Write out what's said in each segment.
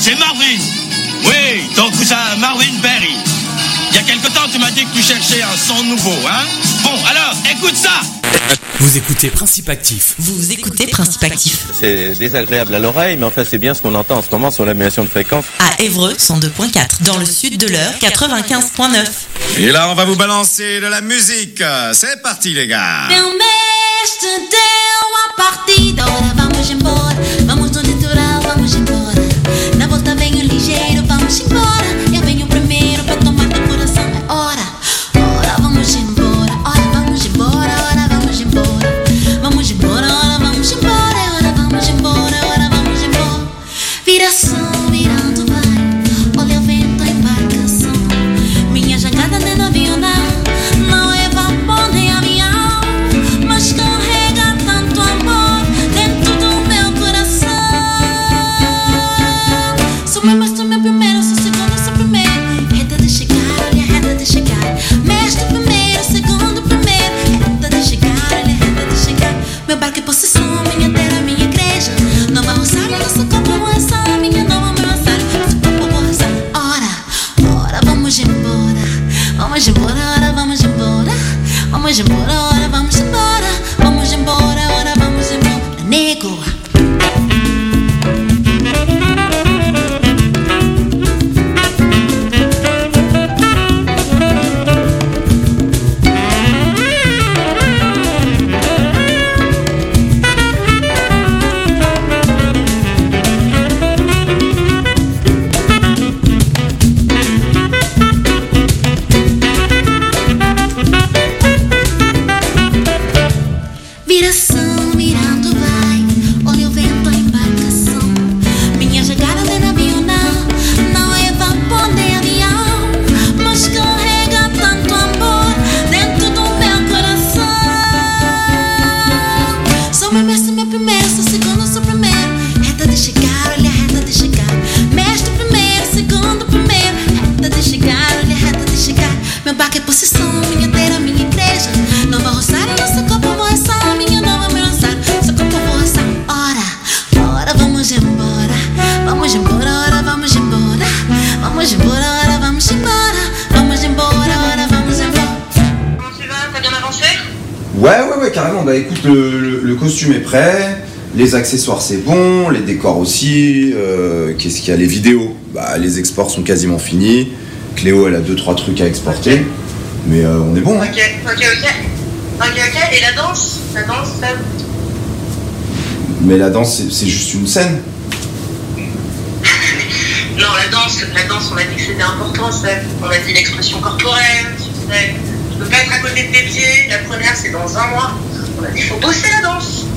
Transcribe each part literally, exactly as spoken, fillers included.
c'est Marvin. Oui, ton cousin Marvin Berry. Il y a quelque temps, tu m'as dit que tu cherchais un son nouveau, hein? Bon, alors, écoute ça! Vous écoutez Principe Actif. Vous écoutez Principe Actif. C'est désagréable à l'oreille, mais enfin, c'est bien ce qu'on entend en ce moment sur l'annulation de fréquence. À Évreux, cent deux virgule quatre. Dans le sud de l'Eure, quatre-vingt-quinze virgule neuf. Et là, on va vous balancer de la musique. C'est parti, les gars. Vamos no litoral, vamos embora. Na volta venho ligeiro, vamos embora. Eu venho primeiro pra tomar teu coração. É hora, hora, vamos embora. Hora, vamos embora, hora, vamos embora. Vamos embora, hora, vamos embora. Hora, vamos embora, hora, vamos embora. Viração, virando vai. Olha o vento, a embarcação. Minha jangada nem no avião, não é vapor nem avião, mas carrega tanto amor dentro do meu coração. Sou meu mestre, meu primeiro, sou segundo, sou primeiro. Reta de chegar, olha a reta de chegar. Mestre primeiro, segundo primeiro. Reta de chegar, olha a reta de chegar. Meu barco é possessão, minha terra, minha igreja. Nova Rosário, nosso corpo, moção. Minha nova, meu rosário, nosso corpo, moção. Ora, ora, vamos embora. Vamos embora, ora, vamos embora. Vamos embora, ora, vamos embora. Vamos embora, ora, vamos embora. Nego. Viração, virando vai. Olha o vento, a embarcação. Minha jangada nem navio, não. Não é vapor nem avião, mas carrega tanto amor dentro do meu coração. Sou meu mestre, meu primeiro. Sou segundo, sou primeiro. Reta de chegar, olha a reta de chegar. Mestre primeiro, segundo primeiro. Reta de chegar, olha a reta de chegar. Meu barco é possessão, minha terra, minha igreja. Nova Rosário, nosso corpo, moção. Minha nova, meu rosário, seu corpo, moção. Ora, ora, vamos embora. Vamos embora, ora, vamos embora. Vamos embora, ora, vamos embora. Vamos embora, ora, vamos embora. Comment tu vas? T'as bien avancé? Ouais, ouais, ouais, carrément. Bah écoute, le, le, le costume est prêt, les accessoires c'est bon, les décors aussi. Euh, Qu'est-ce qu'il y a? Les vidéos, bah les exports sont quasiment finis. Cléo, elle a deux trois trucs à exporter, mais euh, on est bon. Hein. Ok, ok, ok. Ok, ok. Et la danse? La danse, ça? Mais la danse, c'est- c'est juste une scène. Non, la danse, la danse, on a dit que c'était important, ça. On a dit l'expression corporelle, tu sais. Tu peux pas être à côté de tes pieds. La première, c'est dans un mois. On a dit qu'il faut bosser la danse.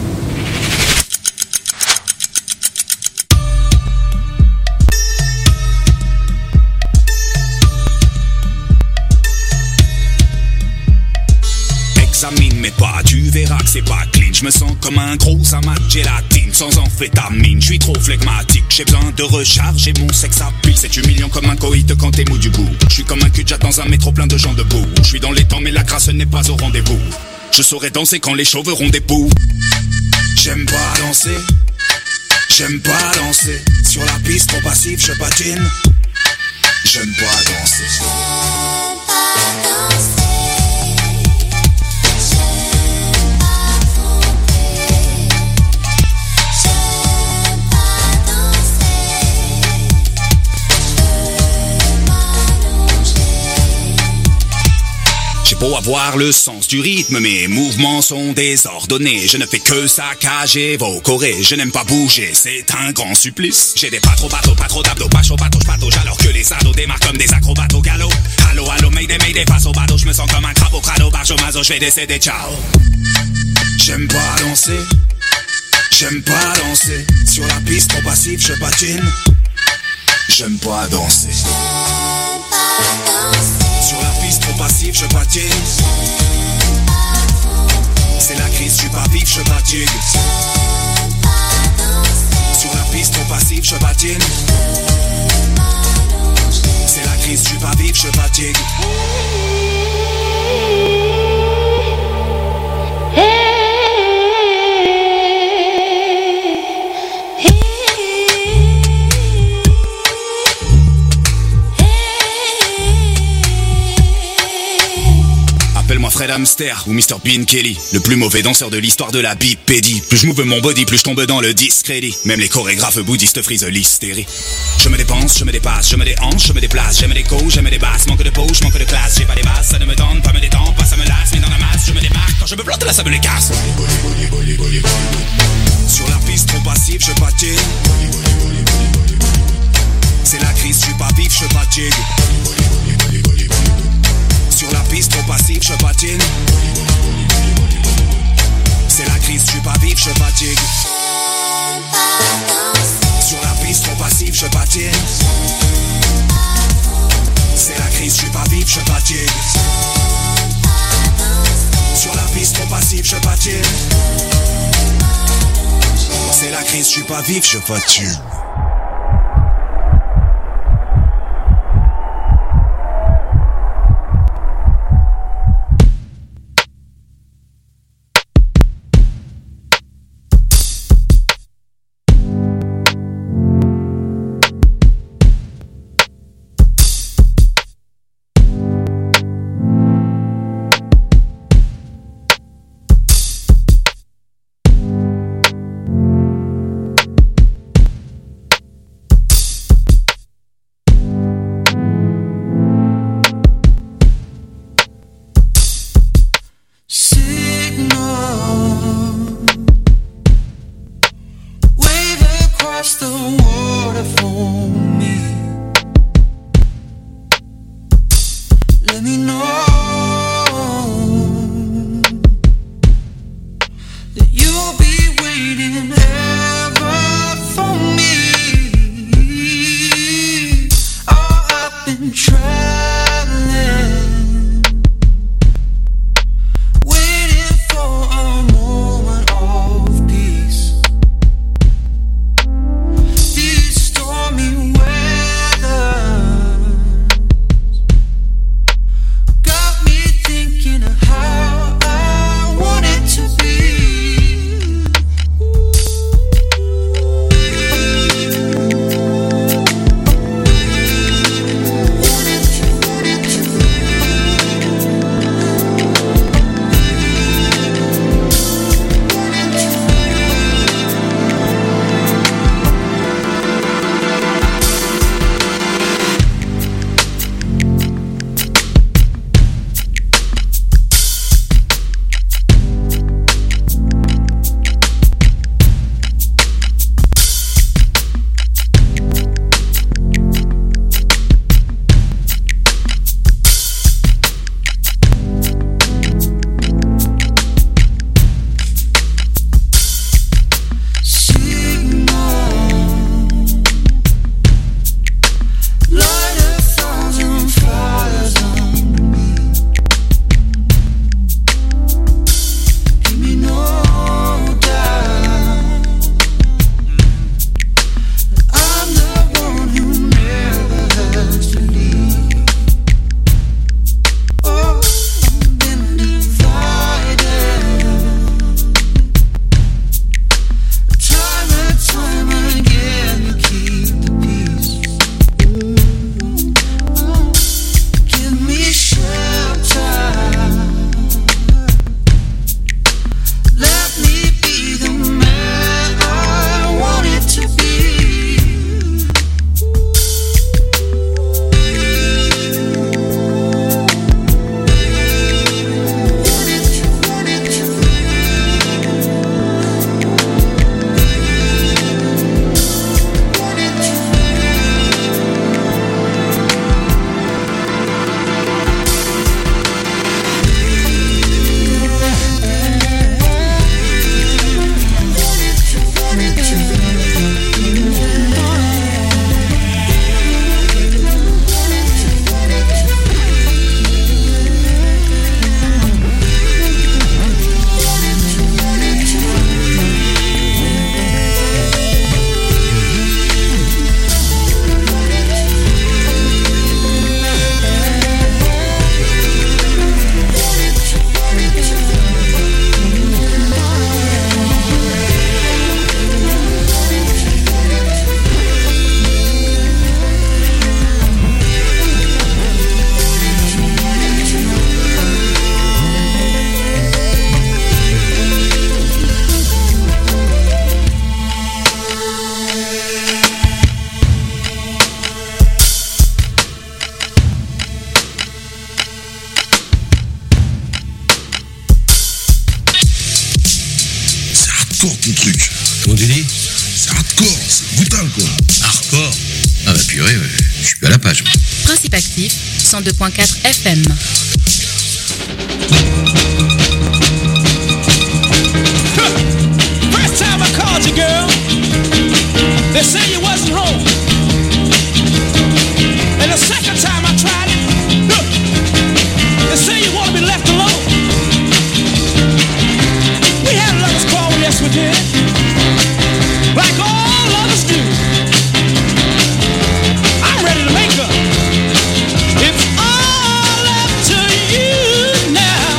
Examine mes pas, tu verras que c'est pas clean. Je me sens comme un gros amas de gélatine sans amphétamine. Je suis trop flegmatique, j'ai besoin de recharger mon sexe à pile. C'est humiliant comme un coït quand t'es mou du bout. Je suis comme un cul-de-jatte dans un métro plein de gens debout. Je suis dans les temps mais la grâce n'est pas au rendez-vous. Je saurais danser quand les chauves auront des poux. J'aime pas danser, j'aime pas danser. Sur la piste trop passif, je patine. J'aime pas danser. J'ai beau avoir le sens du rythme, mes mouvements sont désordonnés. Je ne fais que saccager vos chorés. Je n'aime pas bouger, c'est un grand supplice. J'ai des pas trop bateaux, pas trop d'abdos, pas chaud, patauge, patauge. Alors que les ados démarrent comme des acrobates au galop. Allô, allô, mayday, mayday, face au bateau. Je me sens comme un crabe au crado, barge au mazo, je vais décéder, ciao. J'aime pas danser, j'aime pas danser. Sur la piste trop passif, je patine. J'aime pas danser. Sur la piste trop passif, je patine. C'est la crise, je suis pas vif, je fatigue. Sur la piste trop passif, je patine. C'est la crise, je suis pas vif, je fatigue. Fred Hamster ou mister Bean Kelly, le plus mauvais danseur de l'histoire de la bipédie. Plus je move mon body, plus je tombe dans le discrédit. Même les chorégraphes bouddhistes frisent l'hystérie. Je me dépense, je me dépasse, je me déhanche, je me déplace. J'aime des coups, j'aime des basses, manque de peau, je manque de classe. J'ai pas des bases, ça ne me tente, pas me détend, pas ça me lasse. Mais dans la masse, je me démarque, quand je me plante là ça me les casse. Sur la piste trop passive, je patine. C'est la crise, je suis pas vif, je fatigue. Sur la piste trop passive, je patine. C'est la crise, je suis pas vif, je fatigue. Sur la piste trop passive, je patine. C'est la crise, je suis pas vif, je fatigue. Sur la piste trop passive, je patine. C'est la crise, je suis pas vif, je fatigue. ton truc. Comment tu dis? C'est hardcore, c'est brutal quoi. Hardcore? Ah bah purée, ouais. Je suis plus à la page. Principe actif, cent deux point quatre F M. First time I called you, girl, they say you wasn't home. And the second time I tried it, look, they say you want to be left alone. We had a lover's quarrel, yes we did, like all others do. I'm ready to make up. It's all up to you now.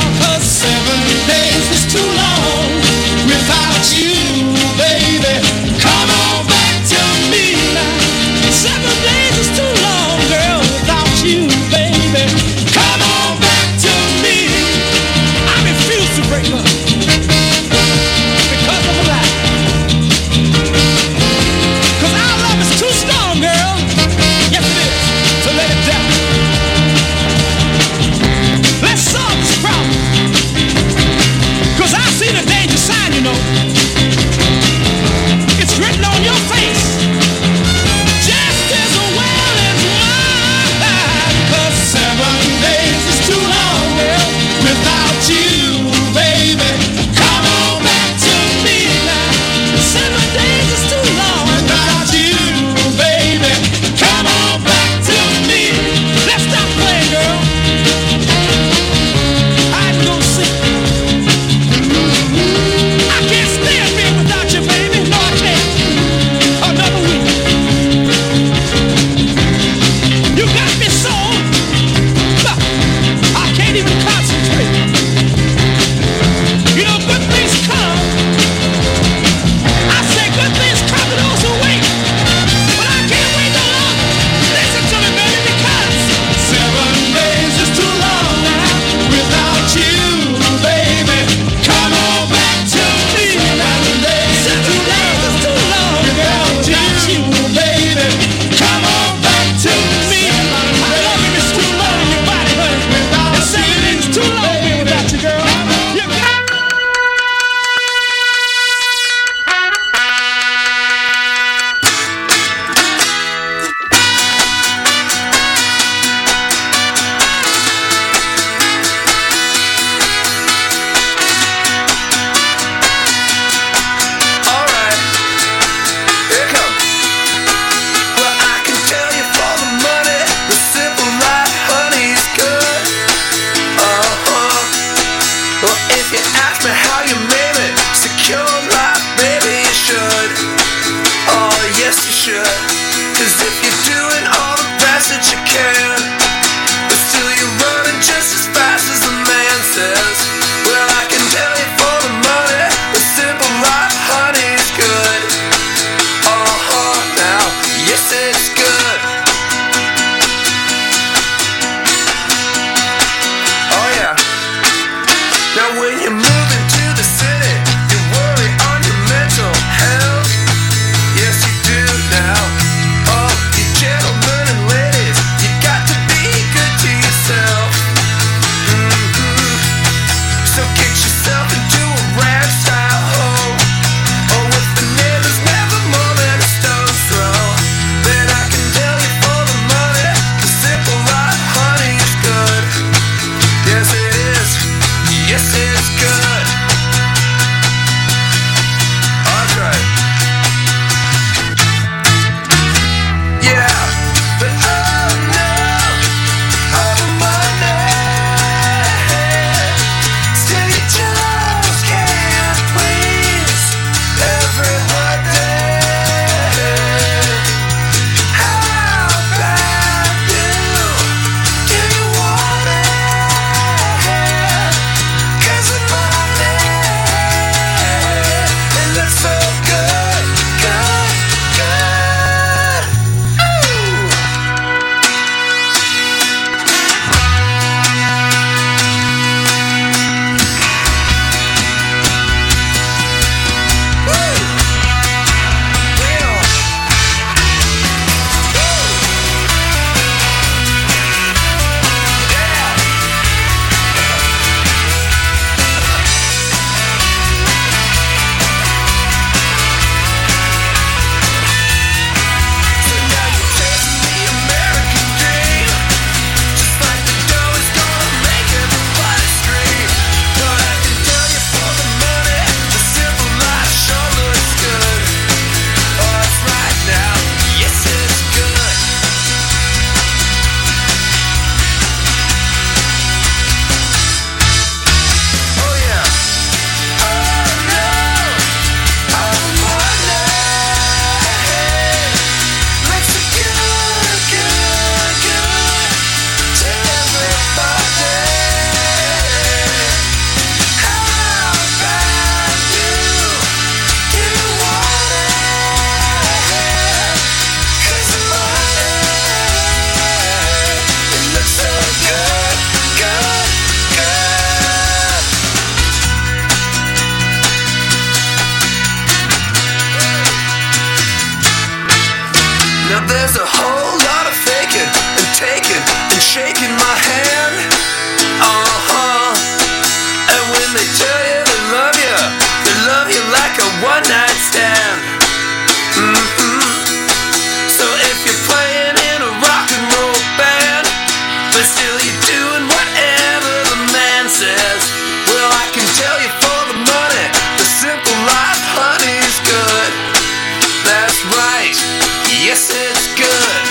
shaking my hand. Uh-huh. And when they tell you they love you, they love you like a one-night stand. Mm-hmm. So if you're playing in a rock and roll band, but still you're doing whatever the man says, well, I can tell you for the money, the simple life, honey's good. That's right, yes it's good.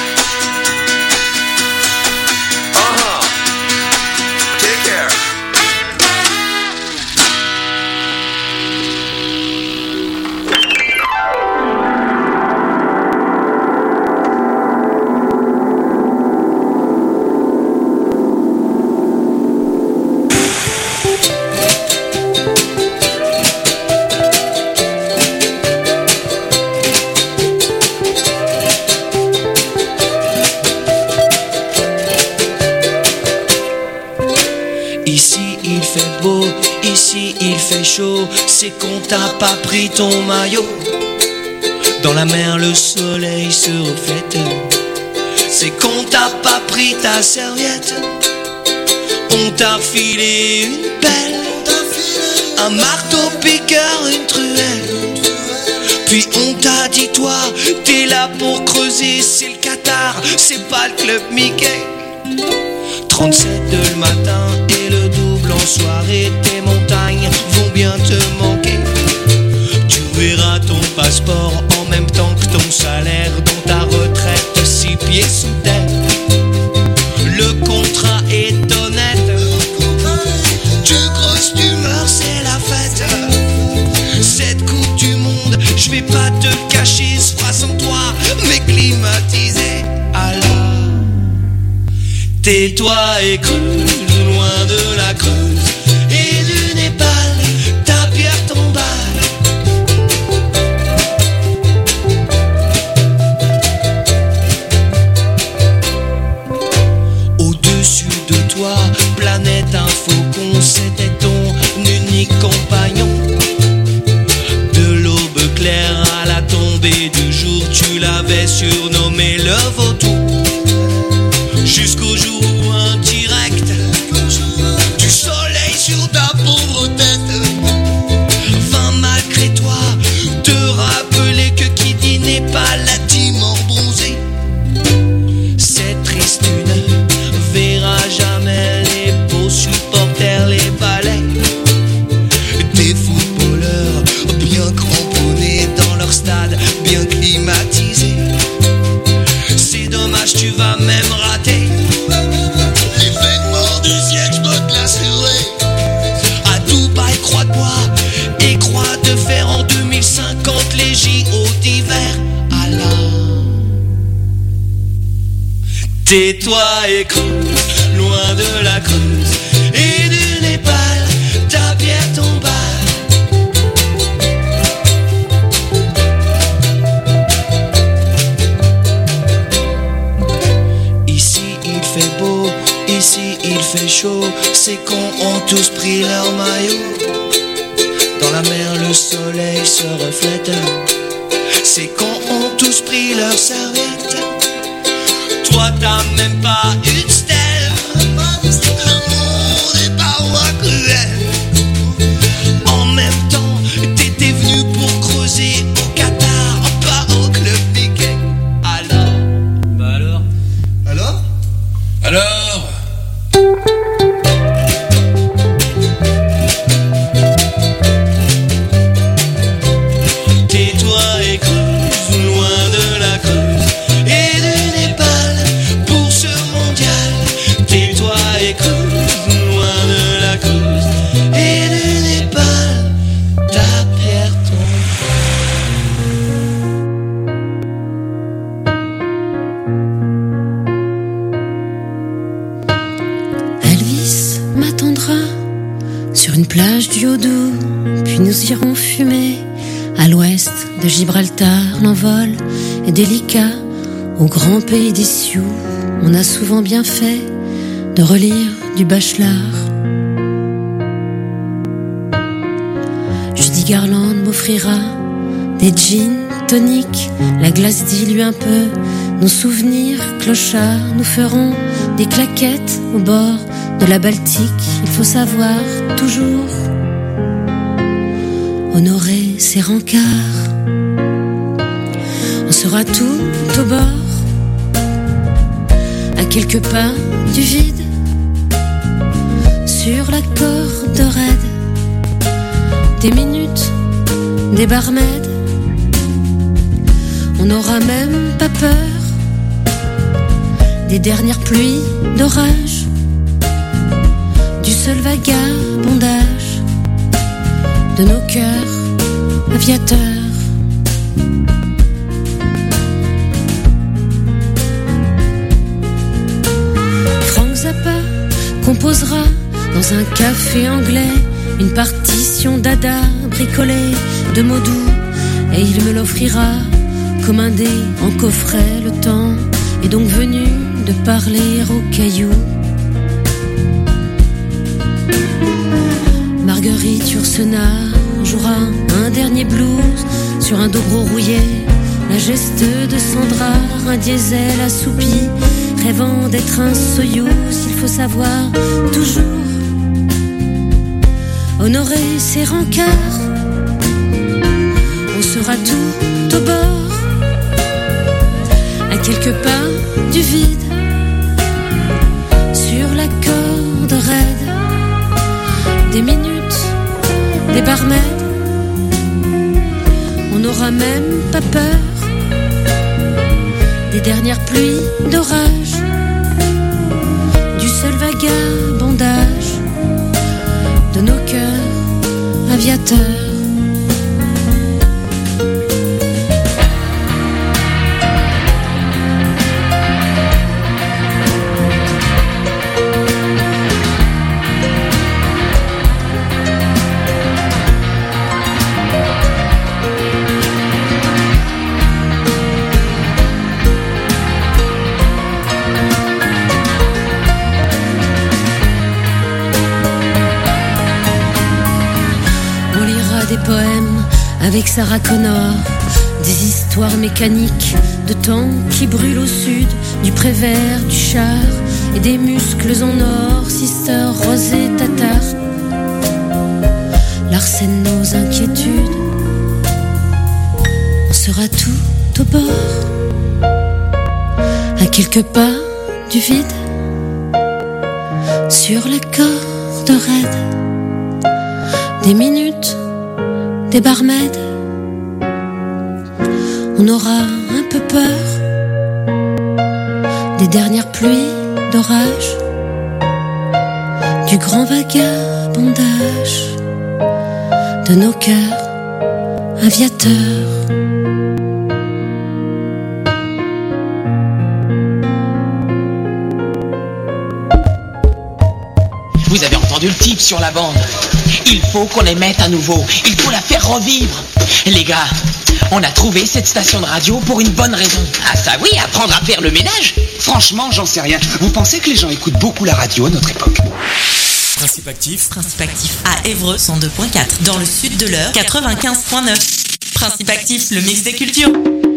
Uh-huh. Take care. Ici il fait beau, ici il fait chaud, c'est qu'on t'a pas pris ton maillot. Dans la mer le soleil se reflète, c'est qu'on t'a pas pris ta serviette. On t'a filé une pelle, un marteau piqueur, une truelle. Puis on t'a dit toi, t'es là pour creuser, c'est le Qatar, c'est pas le club Mickey. trente-sept le matin et le double en soirée, tes montagnes vont bien te manquer. Tu verras ton passeport en même temps que ton salaire dans ta retraite, six pieds sous terre. Le contrat est honnête, tu creuses, tu meurs, c'est la fête. Cette coupe du monde, je vais pas te le cacher, se fera sans toi, mais climatisé. Alors tais-toi et creuse, loin de la Creuse et du Népal, ta pierre tombale. Au-dessus de toi, planète un faucon, c'était ton unique compagnon. De l'aube claire à la tombée du jour, tu l'avais surnommé le vautour. Jusqu'au jour où un direct du soleil sur ta pauvre tête vint malgré toi te rappeler que qui dit n'est pas la dimor bronzée. Cette triste ne verra jamais les beaux supporters, les balais, des footballeurs bien cramponnés dans leur stade, bien climatisés. C'est dommage, tu vas même rater l'événement du siècle, je peux te l'assurer. À Dubaï, croix de bois et croix de fer en deux mille cinquante, les J O d'hiver. Alors tais-toi et creuse, loin de la Creuse et du Népal, ta pierre tombale. Ici il fait chaud, ces cons ont tous pris leur maillot. Dans la mer le soleil se reflète, ces cons ont tous pris leur serviette. Toi t'as même pas une stèle, le monde est parfois cruel. En même temps t'étais venu pour creuser au Qatar, pas au club Mickey. Alors Bah alors Alors Alors tais-toi et creuse, loin de la Creuse et du Népal pour ce mondial. Tais-toi et creuse, loin de la Creuse et du Népal, ta pierre Elvis m'attendra sur une plage du Haut-Doubs, puis nous irons fumer. À l'ouest de Gibraltar, l'envol est délicat. Au grand pays des Sioux, on a souvent bien fait de relire du Bachelard. Judy Garland m'offrira des gin toniques, la glace dilue un peu nos souvenirs clochards. Nous ferons des claquettes au bord de la Baltique. Il faut savoir toujours honorer ses rencarts. On sera tout au bord, à quelques pas du vide, sur la corde raide, des minutes, des barmaids. On n'aura même pas peur des dernières pluies d'orage, du seul vagabondage de nos cœurs aviateurs. Frank Zappa composera dans un café anglais une partition d'Ada bricolée de mots doux, et il me l'offrira comme un dé en coffret. Le temps est donc venu de parler aux cailloux. Marguerite Yourcenar jouera un dernier blues sur un dobro rouillé, la geste de Sandra, un diesel assoupi, rêvant d'être un Soyouz. Il faut savoir toujours honorer ses rencarts. On sera tout au bord, à quelques pas du vide, sur la corde raide, des minutes, des barmaids. On n'aura même pas peur des dernières pluies d'orage, du seul vagabondage de nos cœurs aviateurs. Des poèmes avec Sarah Connor, des histoires mécaniques de temps qui brûlent au sud du Prévert, du char et des muscles en or. Sister, rosée, tatar, Larsen, nos inquiétudes. On sera tout au bord, à quelques pas du vide, sur la corde raide, des minutes, des barmaids. On aura un peu peur des dernières pluies d'orage, du grand vagabondage de nos cœurs aviateurs. Vous avez entendu le type sur la bande. Il faut qu'on les mette à nouveau. Il faut la faire revivre. Les gars, on a trouvé cette station de radio pour une bonne raison. Ah ça oui, apprendre à faire le ménage. Franchement, j'en sais rien. Vous pensez que les gens écoutent beaucoup la radio à notre époque? Principe actif. Principe actif à Évreux cent deux point quatre. Dans le sud de l'Eure quatre-vingt-quinze point neuf. Principe actif, le mix des cultures.